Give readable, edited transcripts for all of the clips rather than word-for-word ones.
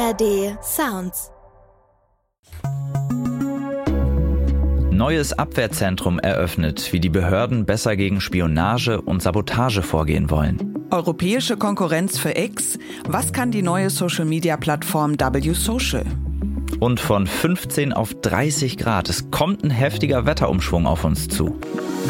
ARD Sounds. Neues Abwehrzentrum eröffnet, wie die Behörden besser gegen Spionage und Sabotage vorgehen wollen. Europäische Konkurrenz für X. Was kann die neue Social-Media-Plattform W-Social? Und von 15 auf 30 Grad. Es kommt ein heftiger Wetterumschwung auf uns zu.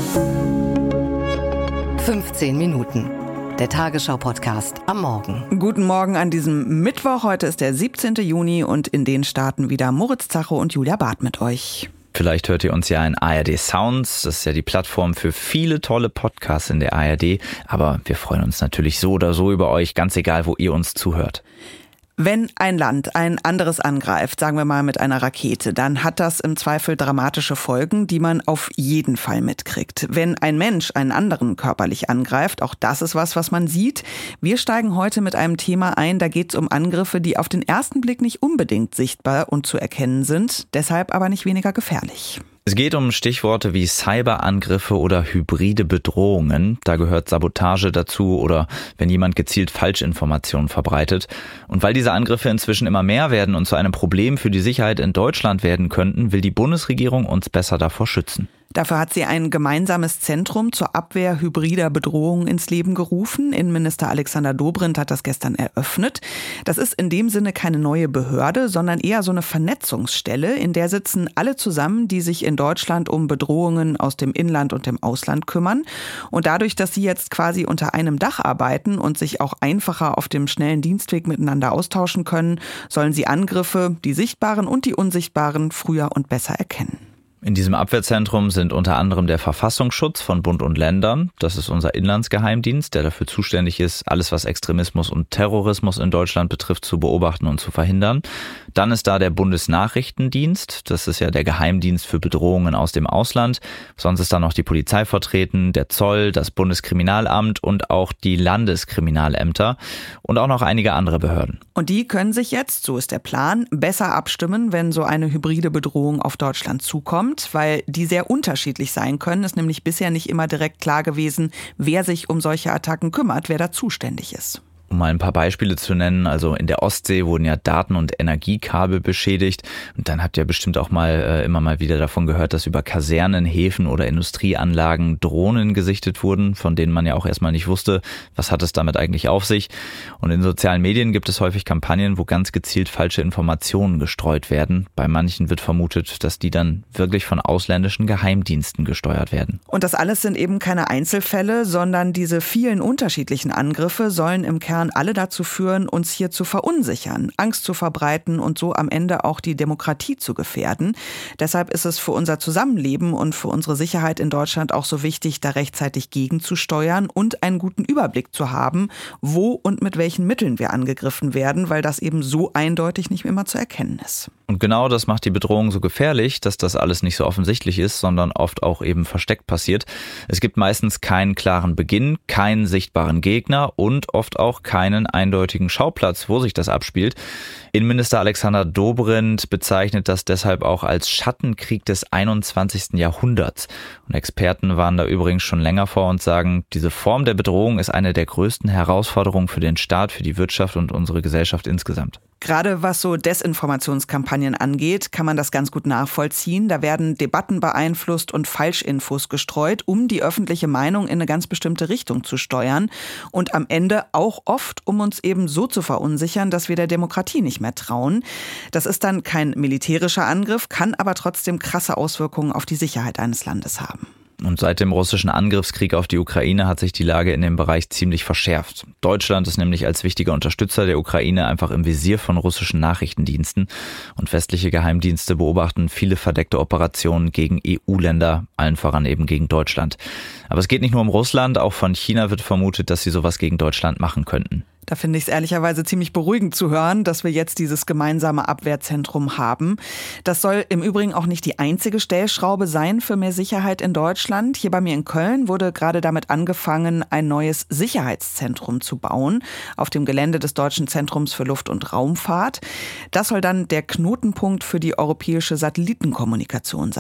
15 Minuten. Der Tagesschau-Podcast am Morgen. Guten Morgen an diesem Mittwoch. Heute ist der 17. Juni und in den starten wieder Moritz Zacho und Julia Barth mit euch. Vielleicht hört ihr uns ja in ARD Sounds. Das ist ja die Plattform für viele tolle Podcasts in der ARD. Aber wir freuen uns natürlich so oder so über euch, ganz egal, wo ihr uns zuhört. Wenn ein Land ein anderes angreift, sagen wir mal mit einer Rakete, dann hat das im Zweifel dramatische Folgen, die man auf jeden Fall mitkriegt. Wenn ein Mensch einen anderen körperlich angreift, auch das ist was man sieht. Wir steigen heute mit einem Thema ein, da geht es um Angriffe, die auf den ersten Blick nicht unbedingt sichtbar und zu erkennen sind, deshalb aber nicht weniger gefährlich. Es geht um Stichworte wie Cyberangriffe oder hybride Bedrohungen. Da gehört Sabotage dazu oder wenn jemand gezielt Falschinformationen verbreitet. Und weil diese Angriffe inzwischen immer mehr werden und zu einem Problem für die Sicherheit in Deutschland werden könnten, will die Bundesregierung uns besser davor schützen. Dafür hat sie ein gemeinsames Zentrum zur Abwehr hybrider Bedrohungen ins Leben gerufen. Innenminister Alexander Dobrindt hat das gestern eröffnet. Das ist in dem Sinne keine neue Behörde, sondern eher so eine Vernetzungsstelle, in der sitzen alle zusammen, die sich in Deutschland um Bedrohungen aus dem Inland und dem Ausland kümmern. Und dadurch, dass sie jetzt quasi unter einem Dach arbeiten und sich auch einfacher auf dem schnellen Dienstweg miteinander austauschen können, sollen sie Angriffe, die sichtbaren und die unsichtbaren, früher und besser erkennen. In diesem Abwehrzentrum sind unter anderem der Verfassungsschutz von Bund und Ländern. Das ist unser Inlandsgeheimdienst, der dafür zuständig ist, alles was Extremismus und Terrorismus in Deutschland betrifft, zu beobachten und zu verhindern. Dann ist da der Bundesnachrichtendienst. Das ist ja der Geheimdienst für Bedrohungen aus dem Ausland. Sonst ist da noch die Polizei vertreten, der Zoll, das Bundeskriminalamt und auch die Landeskriminalämter und auch noch einige andere Behörden. Und die können sich jetzt, so ist der Plan, besser abstimmen, wenn so eine hybride Bedrohung auf Deutschland zukommt, weil die sehr unterschiedlich sein können. Es ist nämlich bisher nicht immer direkt klar gewesen, wer sich um solche Attacken kümmert, wer da zuständig ist. Um mal ein paar Beispiele zu nennen, also in der Ostsee wurden ja Daten- und Energiekabel beschädigt. Und dann habt ihr bestimmt auch mal immer mal wieder davon gehört, dass über Kasernen, Häfen oder Industrieanlagen Drohnen gesichtet wurden, von denen man ja auch erstmal nicht wusste, was hat es damit eigentlich auf sich. Und in sozialen Medien gibt es häufig Kampagnen, wo ganz gezielt falsche Informationen gestreut werden. Bei manchen wird vermutet, dass die dann wirklich von ausländischen Geheimdiensten gesteuert werden. Und das alles sind eben keine Einzelfälle, sondern diese vielen unterschiedlichen Angriffe sollen im Kern alle dazu führen, uns hier zu verunsichern, Angst zu verbreiten und so am Ende auch die Demokratie zu gefährden. Deshalb ist es für unser Zusammenleben und für unsere Sicherheit in Deutschland auch so wichtig, da rechtzeitig gegenzusteuern und einen guten Überblick zu haben, wo und mit welchen Mitteln wir angegriffen werden, weil das eben so eindeutig nicht immer zu erkennen ist. Und genau das macht die Bedrohung so gefährlich, dass das alles nicht so offensichtlich ist, sondern oft auch eben versteckt passiert. Es gibt meistens keinen klaren Beginn, keinen sichtbaren Gegner und oft auch keinen eindeutigen Schauplatz, wo sich das abspielt. Innenminister Alexander Dobrindt bezeichnet das deshalb auch als Schattenkrieg des 21. Jahrhunderts. Und Experten waren da übrigens schon länger vor und sagen, diese Form der Bedrohung ist eine der größten Herausforderungen für den Staat, für die Wirtschaft und unsere Gesellschaft insgesamt. Gerade was so Desinformationskampagnen angeht, kann man das ganz gut nachvollziehen. Da werden Debatten beeinflusst und Falschinfos gestreut, um die öffentliche Meinung in eine ganz bestimmte Richtung zu steuern. Und am Ende auch oft, um uns eben so zu verunsichern, dass wir der Demokratie nicht mehr trauen. Das ist dann kein militärischer Angriff, kann aber trotzdem krasse Auswirkungen auf die Sicherheit eines Landes haben. Und seit dem russischen Angriffskrieg auf die Ukraine hat sich die Lage in dem Bereich ziemlich verschärft. Deutschland ist nämlich als wichtiger Unterstützer der Ukraine einfach im Visier von russischen Nachrichtendiensten. Und westliche Geheimdienste beobachten viele verdeckte Operationen gegen EU-Länder, allen voran eben gegen Deutschland. Aber es geht nicht nur um Russland, auch von China wird vermutet, dass sie sowas gegen Deutschland machen könnten. Da finde ich es ehrlicherweise ziemlich beruhigend zu hören, dass wir jetzt dieses gemeinsame Abwehrzentrum haben. Das soll im Übrigen auch nicht die einzige Stellschraube sein für mehr Sicherheit in Deutschland. Hier bei mir in Köln wurde gerade damit angefangen, ein neues Sicherheitszentrum zu bauen auf dem Gelände des Deutschen Zentrums für Luft- und Raumfahrt. Das soll dann der Knotenpunkt für die europäische Satellitenkommunikation sein.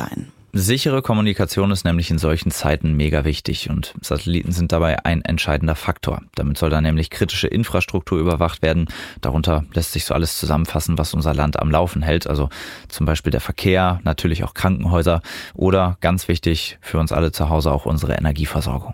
Sichere Kommunikation ist nämlich in solchen Zeiten mega wichtig und Satelliten sind dabei ein entscheidender Faktor. Damit soll dann nämlich kritische Infrastruktur überwacht werden. Darunter lässt sich so alles zusammenfassen, was unser Land am Laufen hält. Also zum Beispiel der Verkehr, natürlich auch Krankenhäuser oder ganz wichtig für uns alle zu Hause auch unsere Energieversorgung.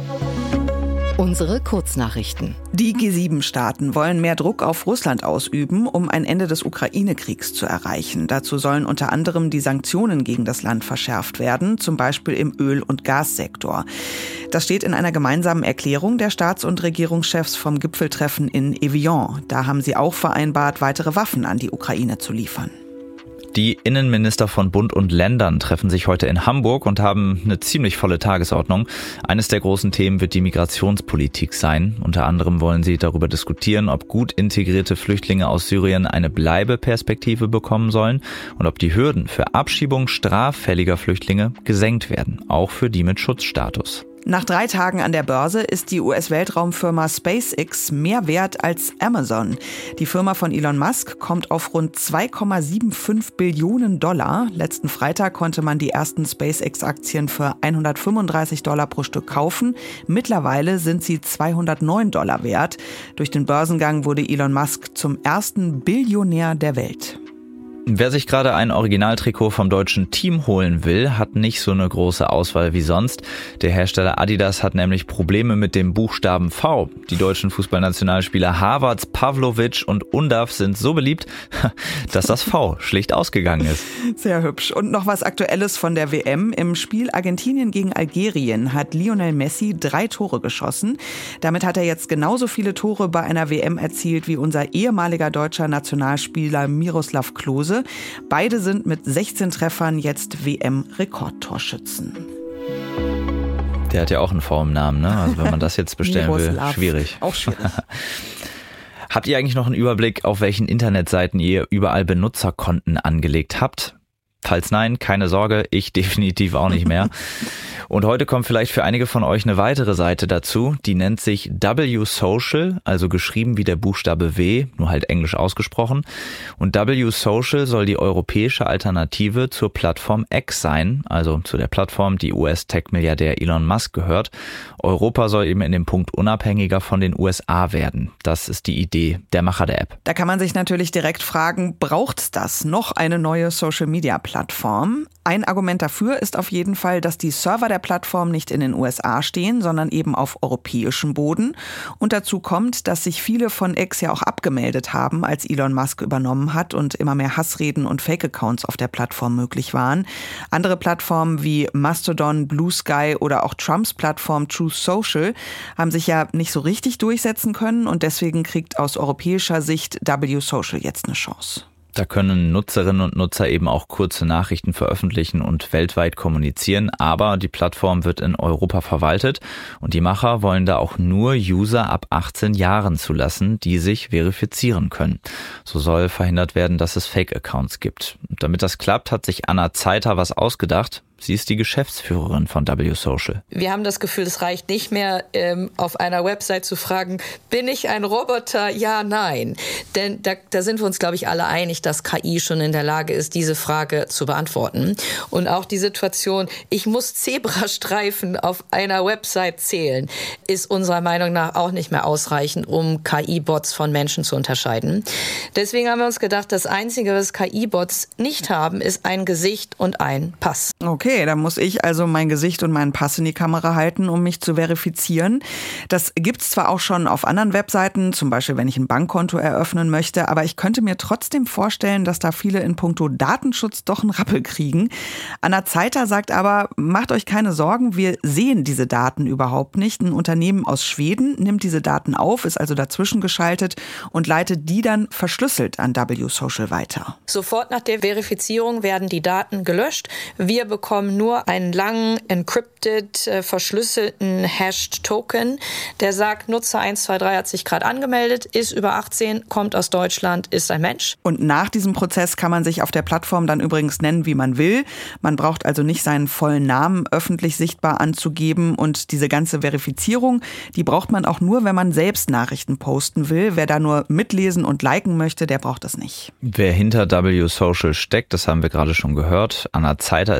Unsere Kurznachrichten. Die G7-Staaten wollen mehr Druck auf Russland ausüben, um ein Ende des Ukraine-Kriegs zu erreichen. Dazu sollen unter anderem die Sanktionen gegen das Land verschärft werden, zum Beispiel im Öl- und Gassektor. Das steht in einer gemeinsamen Erklärung der Staats- und Regierungschefs vom Gipfeltreffen in Evian. Da haben sie auch vereinbart, weitere Waffen an die Ukraine zu liefern. Die Innenminister von Bund und Ländern treffen sich heute in Hamburg und haben eine ziemlich volle Tagesordnung. Eines der großen Themen wird die Migrationspolitik sein. Unter anderem wollen sie darüber diskutieren, ob gut integrierte Flüchtlinge aus Syrien eine Bleibeperspektive bekommen sollen und ob die Hürden für Abschiebung straffälliger Flüchtlinge gesenkt werden, auch für die mit Schutzstatus. Nach 3 Tagen an der Börse ist die US-Weltraumfirma SpaceX mehr wert als Amazon. Die Firma von Elon Musk kommt auf rund 2,75 Billionen $. Letzten Freitag konnte man die ersten SpaceX-Aktien für $135 pro Stück kaufen. Mittlerweile sind sie $209 wert. Durch den Börsengang wurde Elon Musk zum ersten Billionär der Welt. Wer sich gerade ein Originaltrikot vom deutschen Team holen will, hat nicht so eine große Auswahl wie sonst. Der Hersteller Adidas hat nämlich Probleme mit dem Buchstaben V. Die deutschen Fußballnationalspieler Havertz, Pavlovic und Undav sind so beliebt, dass das V schlicht ausgegangen ist. Sehr hübsch. Und noch was Aktuelles von der WM. Im Spiel Argentinien gegen Algerien hat Lionel Messi 3 Tore geschossen. Damit hat er jetzt genauso viele Tore bei einer WM erzielt wie unser ehemaliger deutscher Nationalspieler Miroslav Klose. Beide sind mit 16 Treffern jetzt WM-Rekordtorschützen. Der hat ja auch einen V im Namen, ne? Also wenn man das jetzt bestellen will, schwierig. Auch schwierig. Habt ihr eigentlich noch einen Überblick, auf welchen Internetseiten ihr überall Benutzerkonten angelegt habt? Falls nein, keine Sorge, ich definitiv auch nicht mehr. Und heute kommt vielleicht für einige von euch eine weitere Seite dazu, die nennt sich W-Social, also geschrieben wie der Buchstabe W, nur halt englisch ausgesprochen. Und W-Social soll die europäische Alternative zur Plattform X sein, also zu der Plattform, die US-Tech-Milliardär Elon Musk gehört. Europa soll eben in dem Punkt unabhängiger von den USA werden. Das ist die Idee der Macher der App. Da kann man sich natürlich direkt fragen, braucht's das? Noch eine neue Social-Media-Plattform? Ein Argument dafür ist auf jeden Fall, dass die Server der Plattform nicht in den USA stehen, sondern eben auf europäischem Boden. Und dazu kommt, dass sich viele von X ja auch abgemeldet haben, als Elon Musk übernommen hat und immer mehr Hassreden und Fake-Accounts auf der Plattform möglich waren. Andere Plattformen wie Mastodon, Blue Sky oder auch Trumps Plattform Truth Social haben sich ja nicht so richtig durchsetzen können und deswegen kriegt aus europäischer Sicht W-Social jetzt eine Chance. Da können Nutzerinnen und Nutzer eben auch kurze Nachrichten veröffentlichen und weltweit kommunizieren, aber die Plattform wird in Europa verwaltet und die Macher wollen da auch nur User ab 18 Jahren zulassen, die sich verifizieren können. So soll verhindert werden, dass es Fake-Accounts gibt. Und damit das klappt, hat sich Anna Zeither was ausgedacht. Sie ist die Geschäftsführerin von W-Social. Wir haben das Gefühl, es reicht nicht mehr, auf einer Website zu fragen, bin ich ein Roboter? Ja, nein. Denn da sind wir uns, glaube ich, alle einig, dass KI schon in der Lage ist, diese Frage zu beantworten. Und auch die Situation, ich muss Zebrastreifen auf einer Website zählen, ist unserer Meinung nach auch nicht mehr ausreichend, um KI-Bots von Menschen zu unterscheiden. Deswegen haben wir uns gedacht, das Einzige, was KI-Bots nicht haben, ist ein Gesicht und ein Pass. Okay, dann muss ich also mein Gesicht und meinen Pass in die Kamera halten, um mich zu verifizieren. Das gibt's zwar auch schon auf anderen Webseiten, zum Beispiel wenn ich ein Bankkonto eröffnen möchte, aber ich könnte mir trotzdem vorstellen, dass da viele in puncto Datenschutz doch einen Rappel kriegen. Anna Zeither sagt aber, macht euch keine Sorgen, wir sehen diese Daten überhaupt nicht. Ein Unternehmen aus Schweden nimmt diese Daten auf, ist also dazwischen geschaltet und leitet die dann verschlüsselt an W-Social weiter. Sofort nach der Verifizierung werden die Daten gelöscht. Wir bekommen nur einen langen, encrypted, verschlüsselten Hashed-Token, der sagt, Nutzer 123 hat sich gerade angemeldet, ist über 18, kommt aus Deutschland, ist ein Mensch. Und nach diesem Prozess kann man sich auf der Plattform dann übrigens nennen, wie man will. Man braucht also nicht seinen vollen Namen öffentlich sichtbar anzugeben. Und diese ganze Verifizierung, die braucht man auch nur, wenn man selbst Nachrichten posten will. Wer da nur mitlesen und liken möchte, der braucht das nicht. Wer hinter W-Social steckt, das haben wir gerade schon gehört. Anna Zeither ist die Geschäftsführerin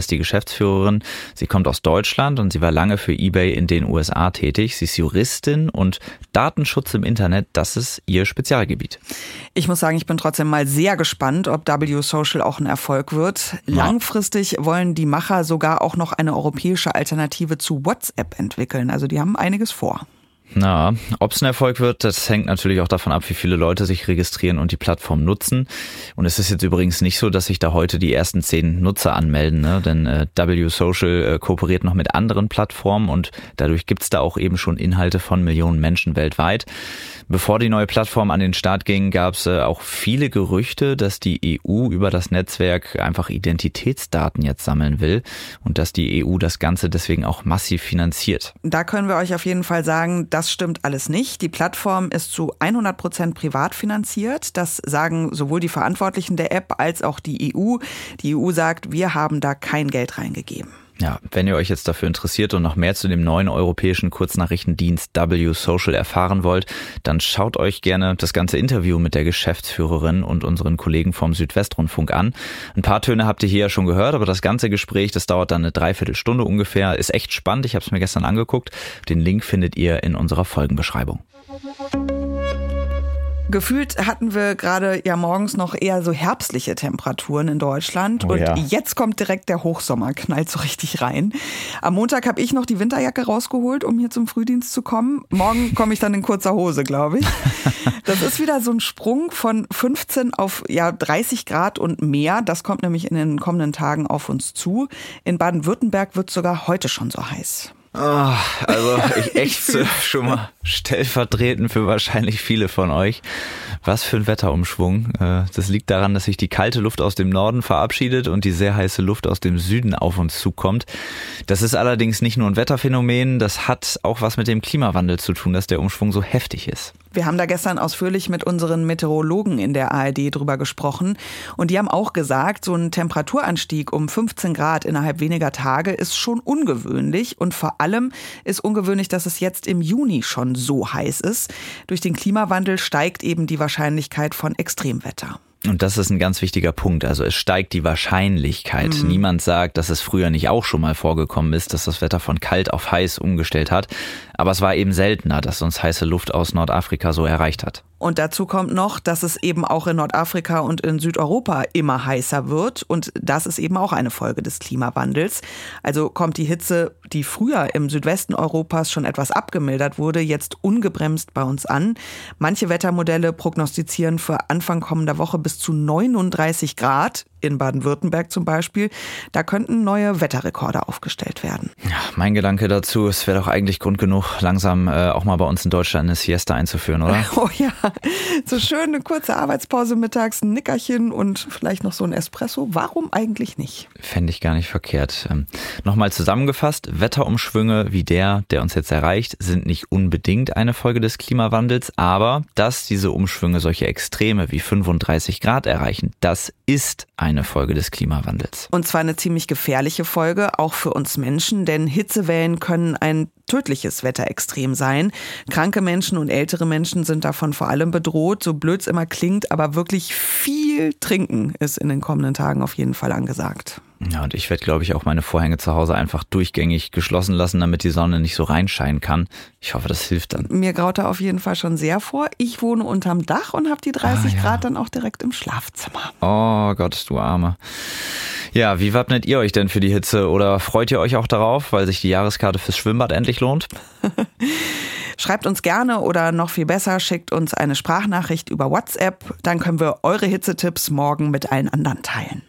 Geschäftsführerin. Sie kommt aus Deutschland und sie war lange für eBay in den USA tätig. Sie ist Juristin und Datenschutz im Internet, das ist ihr Spezialgebiet. Ich muss sagen, ich bin trotzdem mal sehr gespannt, ob W-Social auch ein Erfolg wird. Langfristig wollen die Macher sogar auch noch eine europäische Alternative zu WhatsApp entwickeln. Also die haben einiges vor. Na, ob es ein Erfolg wird, das hängt natürlich auch davon ab, wie viele Leute sich registrieren und die Plattform nutzen. Und es ist jetzt übrigens nicht so, dass sich da heute die ersten 10 Nutzer anmelden, ne? Denn W-Social kooperiert noch mit anderen Plattformen und dadurch gibt's da auch eben schon Inhalte von Millionen Menschen weltweit. Bevor die neue Plattform an den Start ging, gab's auch viele Gerüchte, dass die EU über das Netzwerk einfach Identitätsdaten jetzt sammeln will und dass die EU das Ganze deswegen auch massiv finanziert. Da können wir euch auf jeden Fall sagen, das stimmt alles nicht. Die Plattform ist zu 100% privat finanziert. Das sagen sowohl die Verantwortlichen der App als auch die EU. Die EU sagt, wir haben da kein Geld reingegeben. Ja, wenn ihr euch jetzt dafür interessiert und noch mehr zu dem neuen europäischen Kurznachrichtendienst W-Social erfahren wollt, dann schaut euch gerne das ganze Interview mit der Geschäftsführerin und unseren Kollegen vom Südwestrundfunk an. Ein paar Töne habt ihr hier ja schon gehört, aber das ganze Gespräch, das dauert dann eine Dreiviertelstunde ungefähr, ist echt spannend. Ich habe es mir gestern angeguckt. Den Link findet ihr in unserer Folgenbeschreibung. Gefühlt hatten wir gerade ja morgens noch eher so herbstliche Temperaturen in Deutschland. Oh ja. Und jetzt kommt direkt der Hochsommer, knallt so richtig rein. Am Montag habe ich noch die Winterjacke rausgeholt, um hier zum Frühdienst zu kommen. Morgen komme ich dann in kurzer Hose, glaube ich. Das ist wieder so ein Sprung von 15 auf 30 Grad und mehr. Das kommt nämlich in den kommenden Tagen auf uns zu. In Baden-Württemberg wird es sogar heute schon so heiß. Oh, also ich ächze schon mal stellvertretend für wahrscheinlich viele von euch. Was für ein Wetterumschwung. Das liegt daran, dass sich die kalte Luft aus dem Norden verabschiedet und die sehr heiße Luft aus dem Süden auf uns zukommt. Das ist allerdings nicht nur ein Wetterphänomen, das hat auch was mit dem Klimawandel zu tun, dass der Umschwung so heftig ist. Wir haben da gestern ausführlich mit unseren Meteorologen in der ARD drüber gesprochen und die haben auch gesagt, so ein Temperaturanstieg um 15 Grad innerhalb weniger Tage ist schon ungewöhnlich und vor allem ist ungewöhnlich, dass es jetzt im Juni schon so heiß ist. Durch den Klimawandel steigt eben die Wahrscheinlichkeit von Extremwetter. Und das ist ein ganz wichtiger Punkt. Also es steigt die Wahrscheinlichkeit. Niemand sagt, dass es früher nicht auch schon mal vorgekommen ist, dass das Wetter von kalt auf heiß umgestellt hat. Aber es war eben seltener, dass uns heiße Luft aus Nordafrika so erreicht hat. Und dazu kommt noch, dass es eben auch in Nordafrika und in Südeuropa immer heißer wird. Und das ist eben auch eine Folge des Klimawandels. Also kommt die Hitze, die früher im Südwesten Europas schon etwas abgemildert wurde, jetzt ungebremst bei uns an. Manche Wettermodelle prognostizieren für Anfang kommender Woche bis zu 39 Grad. In Baden-Württemberg zum Beispiel. Da könnten neue Wetterrekorde aufgestellt werden. Ja, mein Gedanke dazu, es wäre doch eigentlich Grund genug, langsam auch mal bei uns in Deutschland eine Siesta einzuführen, oder? Oh ja, so schön eine kurze Arbeitspause mittags, ein Nickerchen und vielleicht noch so ein Espresso. Warum eigentlich nicht? Fände ich gar nicht verkehrt. Nochmal zusammengefasst, Wetterumschwünge wie der uns jetzt erreicht, sind nicht unbedingt eine Folge des Klimawandels, aber dass diese Umschwünge solche Extreme wie 35 Grad erreichen, das ist eine Folge des Klimawandels. Und zwar eine ziemlich gefährliche Folge, auch für uns Menschen, denn Hitzewellen können ein tödliches Wetterextrem sein. Kranke Menschen und ältere Menschen sind davon vor allem bedroht, so blöd es immer klingt, aber wirklich viel trinken ist in den kommenden Tagen auf jeden Fall angesagt. Ja, und ich werde, glaube ich, auch meine Vorhänge zu Hause einfach durchgängig geschlossen lassen, damit die Sonne nicht so reinscheinen kann. Ich hoffe, das hilft dann. Mir graut da auf jeden Fall schon sehr vor. Ich wohne unterm Dach und habe die 30 Grad dann auch direkt im Schlafzimmer. Oh Gott, du Arme. Ja, wie wappnet ihr euch denn für die Hitze oder freut ihr euch auch darauf, weil sich die Jahreskarte fürs Schwimmbad endlich lohnt? Schreibt uns gerne oder noch viel besser, schickt uns eine Sprachnachricht über WhatsApp. Dann können wir eure Hitzetipps morgen mit allen anderen teilen.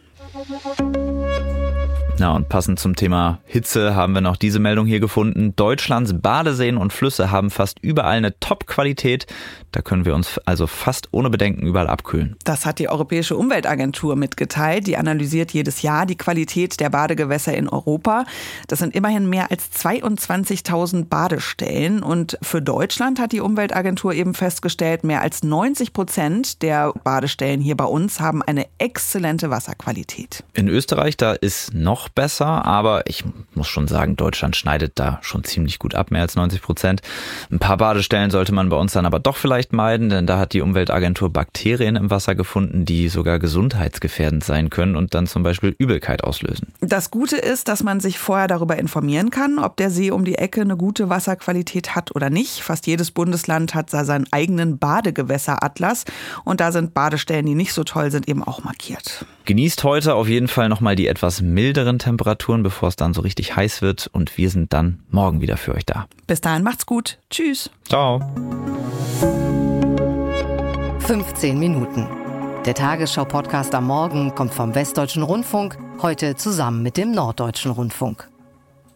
Ja, und passend zum Thema Hitze haben wir noch diese Meldung hier gefunden. Deutschlands Badeseen und Flüsse haben fast überall eine Top-Qualität. Da können wir uns also fast ohne Bedenken überall abkühlen. Das hat die Europäische Umweltagentur mitgeteilt. Die analysiert jedes Jahr die Qualität der Badegewässer in Europa. Das sind immerhin mehr als 22.000 Badestellen. Und für Deutschland hat die Umweltagentur eben festgestellt, mehr als 90% der Badestellen hier bei uns haben eine exzellente Wasserqualität. In Österreich, da ist noch besser, aber ich muss schon sagen, Deutschland schneidet da schon ziemlich gut ab, mehr als 90%. Ein paar Badestellen sollte man bei uns dann aber doch vielleicht meiden, denn da hat die Umweltagentur Bakterien im Wasser gefunden, die sogar gesundheitsgefährdend sein können und dann zum Beispiel Übelkeit auslösen. Das Gute ist, dass man sich vorher darüber informieren kann, ob der See um die Ecke eine gute Wasserqualität hat oder nicht. Fast jedes Bundesland hat da seinen eigenen Badegewässeratlas und da sind Badestellen, die nicht so toll sind, eben auch markiert. Genießt heute auf jeden Fall nochmal die etwas milderen Temperaturen, bevor es dann so richtig heiß wird. Und wir sind dann morgen wieder für euch da. Bis dahin macht's gut. Tschüss. Ciao. 15 Minuten. Der Tagesschau-Podcast am Morgen kommt vom Westdeutschen Rundfunk, heute zusammen mit dem Norddeutschen Rundfunk.